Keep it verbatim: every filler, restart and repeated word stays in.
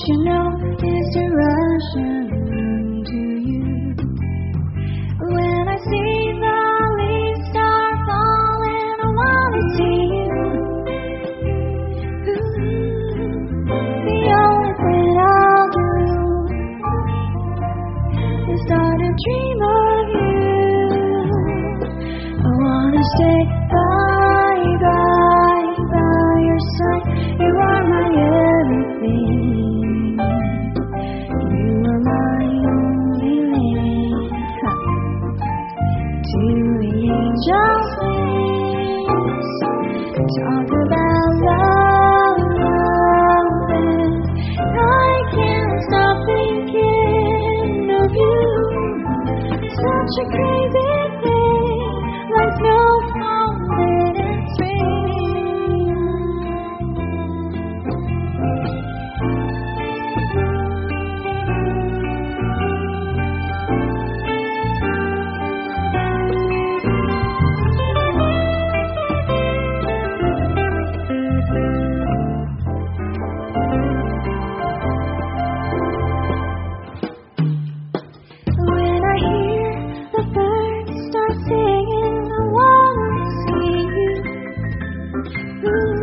you know is to rush and run to you. When I see the leaves start falling, I wanna see you. Ooh, the only thing I'll do is start to dream of you. I wanna stay by, by, by your side. You are my everything. You are my only link. Huh. To the angels' wings. Talk about love, love, and I can't stop thinking of you. Such a crazy thing, like no fountain spring. When I hear the birds start singing, I wanna see you. Ooh.